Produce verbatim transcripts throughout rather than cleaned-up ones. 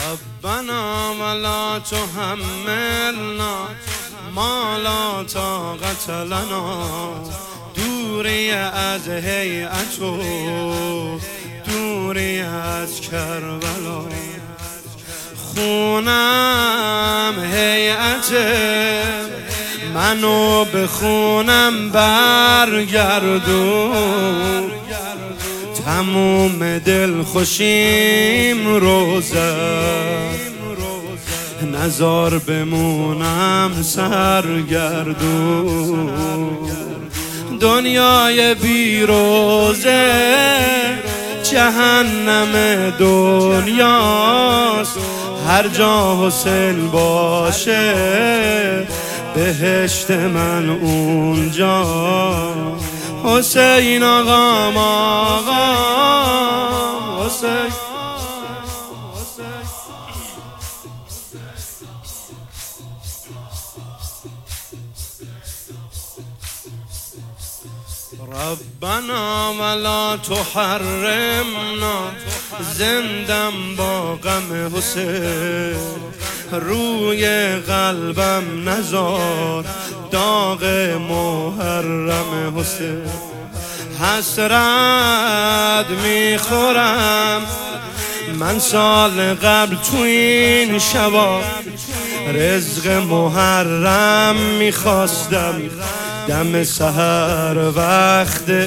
ربنا ولا تحملنا ما لا طاقت لنا. دوری از هیئت و دوری از کربلا، خونم هیئت منو به خونم برگردون. تموم دل خوشیم روزه، نزار بمونم سرگردون. دنیای بیروزه جهنم دنیاست. هر جا حسین باشه بهشت من اونجا. حسین آقام آقا حسین. ربنا ولا تحرمنا، زندم با غم حسین. روی قلبم نزار داغ محرم حسین. حسرت میخورم من سال قبل تو این شبا، رزق محرم میخواستم دم سحر وقت.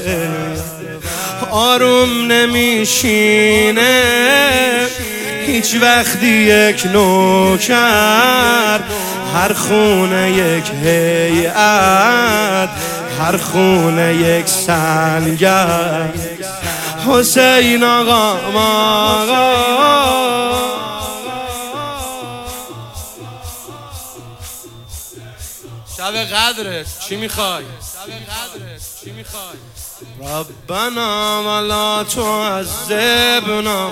آروم نمیشینه هیچ وقتی یک نوکر، هر خونه یک هیئت، هر خونه یک سنگر. حسین آقا آقا شب قدرت چی میخوای؟ چی میخوای؟ ربنا ولا تعذبنا،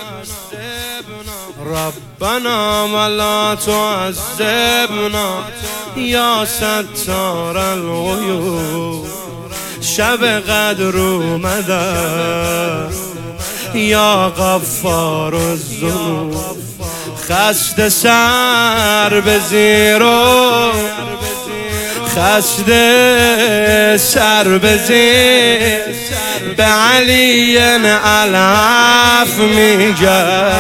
ربنا ولا تعذبنا یا ستار الغیوب. شب قدر اومده یا غفار الذنوب. خسته سر به زیرو، خسته سر به زیر، به علی علف میگه.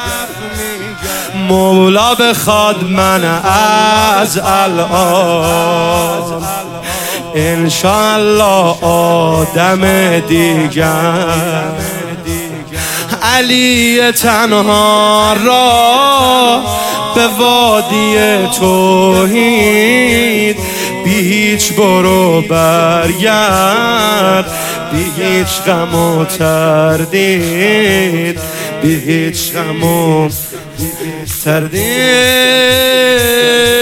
مولا بخواد من از الان انشاءالله آدم دیگر. علی تنها را به وادی توحید، بی هیچ برو برگرد، بی هیچ غم و تردید، بی هیچ غم و تردید.